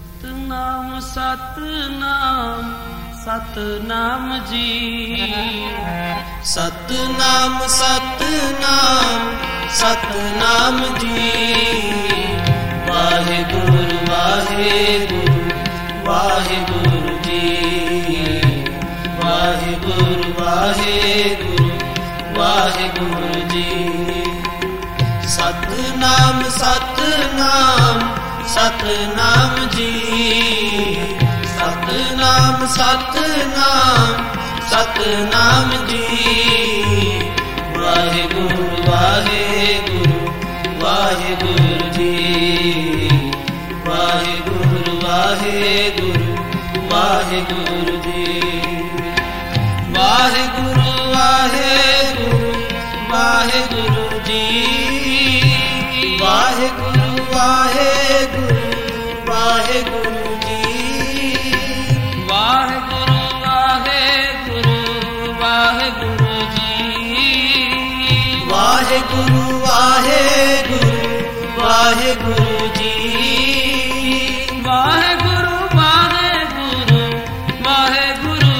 ਸਤਨਾਮ ਸਤਨਾਮ ਸਤਨਾਮ ਜੀ। ਸਤਨਾਮ ਸਤਨਾਮ ਸਤਨਾਮ ਜੀ। ਵਾਹਿਗੁਰੂ ਵਾਹਿਗੁਰੂ ਵਾਹਿਗੁਰੂ ਜੀ। ਵਾਹਿਗੁਰੂ ਵਾਹਿਗੁਰੂ ਵਾਹਿਗੁਰੂ ਜੀ। ਸਤਨਾਮ ਸਤਨਾਮ ਸਤਨਾਮ ਜੀ। ਸਤਨਾਮ ਸਤਨਾਮ ਸਤਨਾਮ ਜੀ। ਵਾਹਿਗੁਰੂ ਵਾਹਿਗੁਰੂ ਵਾਹਿਗੁਰੂ ਜੀ। ਵਾਹਿਗੁਰੂ ਵਾਹਿਗੁਰੂ ਵਾਹਿਗੁਰੂ ਜੀ। ਵਾਹਿਗੁਰੂ ਵਾਹਿਗੁਰੂ ਵਾਹਿਗੁਰੂ ਜੀ। ਵਾਹਿਗੁਰੂ ਵਾਹਿਗੁਰੂ ਵਾਹਿਗੁਰੂ ਜੀ। ਵਾਹਿਗੁਰੂ ਵਾਹਿਗੁਰੂ ਵਾਹਿਗੁਰੂ ਜੀ। ਵਾਹਿਗੁਰੂ ਵਾਹਿਗੁਰੂ ਵਾਹਿਗੁਰੂ ਜੀ। ਵਾਹਿਗੁਰੂ ਵਾਹਿਗੁਰੂ ਵਾਹਿਗੁਰੂ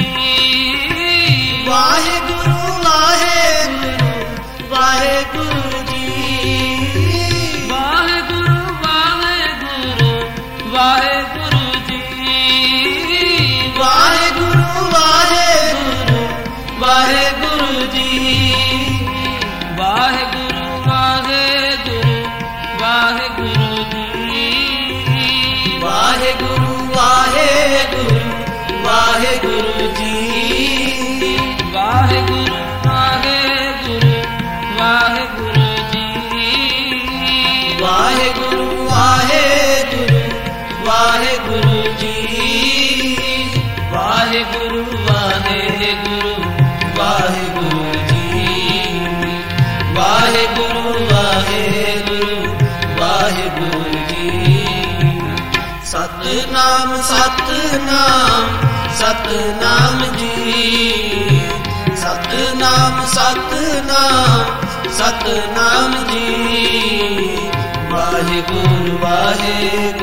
ਜੀ। ਵਾਹਿਗੁਰੂ ਵਾਹਿਗੁਰੂ ਵਾਹਿਗੁਰੂ ਜੀ। ਵਾਹਿਗੁਰੂ ਵਾਹਿਗੁਰੂ ਵਾਹਿਗੁਰੂ ਜੀ। ਵਾਹਿਗੁਰੂ ਵਾਹਿਗੁਰੂ ਵਾਹਿਗੁਰੂ ਜੀ। ਵਾਹਿਗੁਰੂ ਵਾਹਿਗੁਰੂ ਵਾਹਿਗੁਰੂ ਜੀ। ਵਾਹਿਗੁਰੂ ਵਾਹਿਗੁਰੂ ਵਾਹਿਗੁਰੂ ਜੀ। ਵਾਹਿਗੁਰੂ ਵਾਹਿਗੁਰੂ ਵਾਹਿਗੁਰੂ ਜੀ। ਵਾਹਿਗੁਰੂ ਵਾਹਿਗੁਰੂ ਵਾਹਿਗੁਰੂ ਜੀ। ਵਾਹਿਗੁਰੂ ਵਾਹਿਗੁਰੂ ਵਾਹਿਗੁਰੂ ਜੀ। ਵਾਹਿਗੁਰੂ ਵਾਹਿਗੁਰੂ ਵਾਹਿਗੁਰੂ ਜੀ। ਸਤਨਾਮ ਸਤਨਾਮ ਸਤਨਾਮ ਜੀ। ਸਤਨਾਮ ਸਤਨਾਮ ਸਤਨਾਮ ਜੀ। ਵਾਹਿਗੁਰੂ ਵਾਹਿਗੁਰੂ